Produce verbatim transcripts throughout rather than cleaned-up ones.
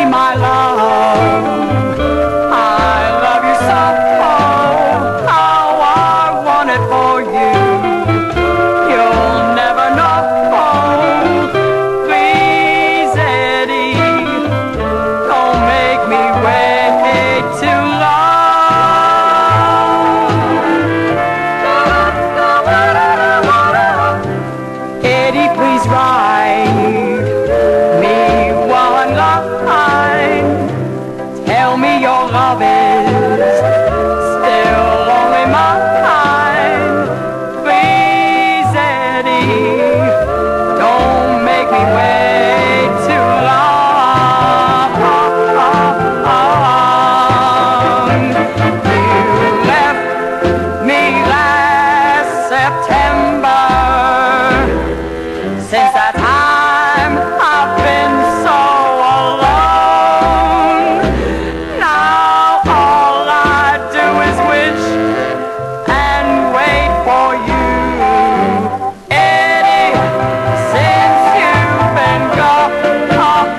my love, I love you so. How I want it for you, you'll never know. Please, Eddie, don't make me wait too long. Eddie, please write me one line. Tell me your love is still only mine. Please, Eddie, don't make me wait too long. You left me last September. Since that time I've been so alone. Now all I do is wish and wait for you. Eddie, since you've been gone,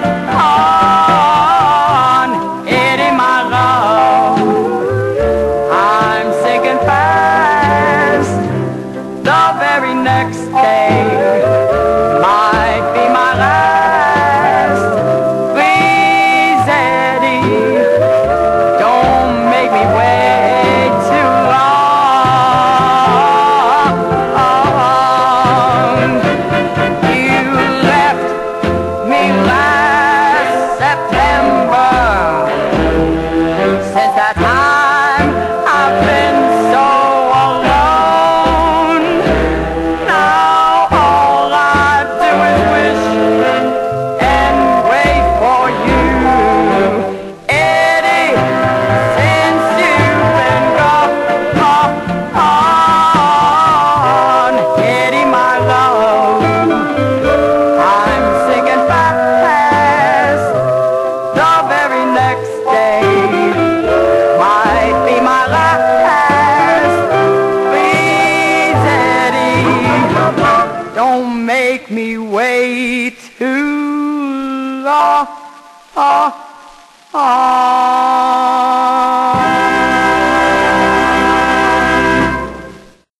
Eddie, my love, I'm sinking fast. The very next day might be my last. Please, Eddie, don't make me wait too long. You left me last September. Since that time I've been so alone. Now all I do is wish and wait for you. Eddie, since you've been gone, Eddie, my love, I'm sinking fast. The very next day might be my last. Please, Eddie, don't make me wait too long.